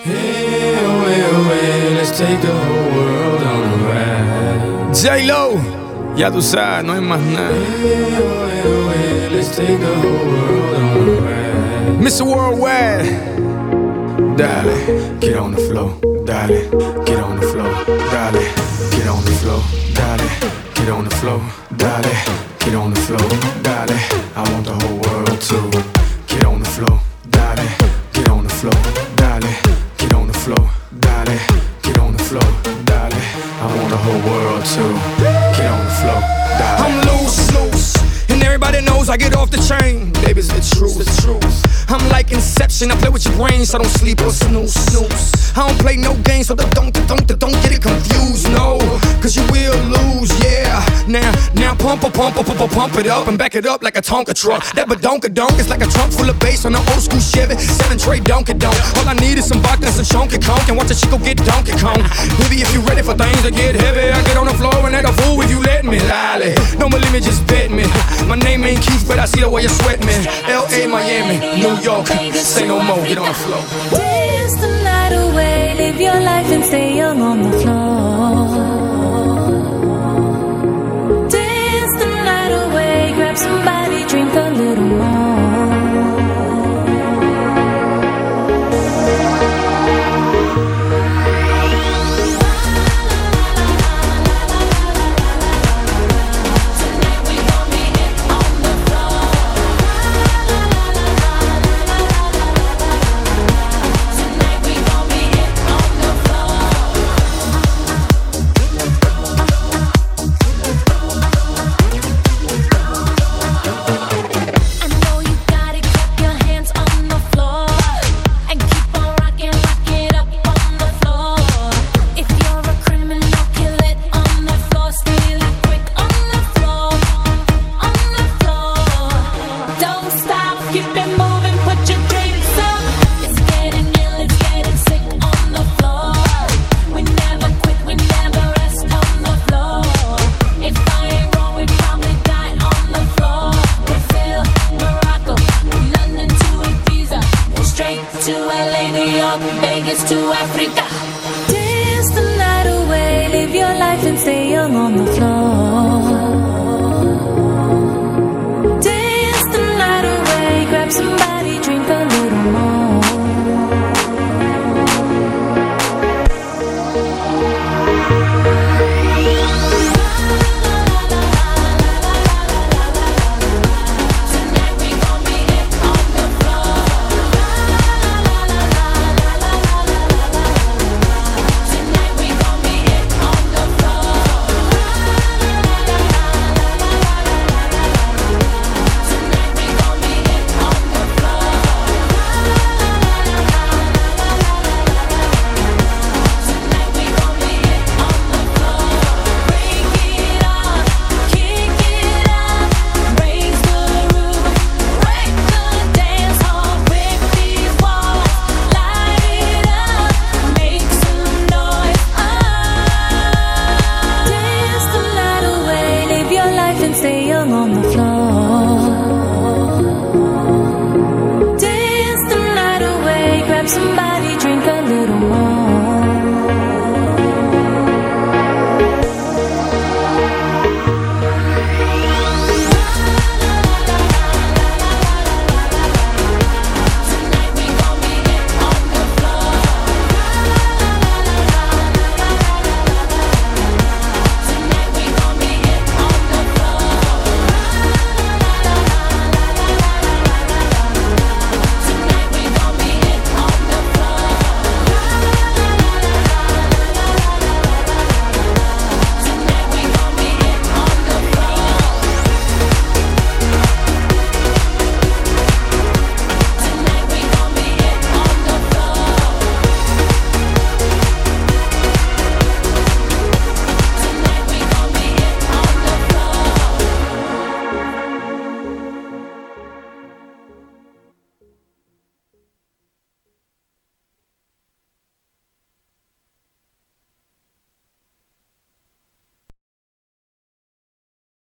Hey, oh, hey, let's take the whole world on a ride. J-Lo, ya tú sabes, no hay más nada. Hey, let's take the whole world on a ride. Mr. Worldwide, Dale, get on the floor. Dale, get on the floor. Dale, get on the floor. Dale, get on the floor. Dale, get on the floor. Dale, I want the whole world to get on the floor. Dale, get on the floor. Dale, get on the floor. Dale, get on the floor. Dale, I want the whole world to get on the floor. Dale. I'm loose, and everybody knows I get off the chain. Baby's the truth. I'm like Inception, I play with your brain, so don't sleep or snooze. I don't play no games, so don't get it confused, no. Cause you will lose, yeah. Now pump it up and back it up like a Tonka truck. That badonka-donk is like a trunk full of bass on an old school Chevy 7-tray Donkey-Donk. All I need is some vodka and some chunky conk, and watch a chico get Donkey Kong. Baby, if you ready for things to get heavy, I get on the floor and act a fool if you let me. Lally, don't believe me, just bet me. My name ain't Keith, but I see the way you sweat me. L.A., Miami, New York, say no more, get on the floor. Dance the night away, live your life and stay young on the floor. Dance the night away, grab somebody, drink a little more. To LA, New York, Vegas to Africa. Dance the night away, live your life and stay young on the floor. Dance the night away, grab some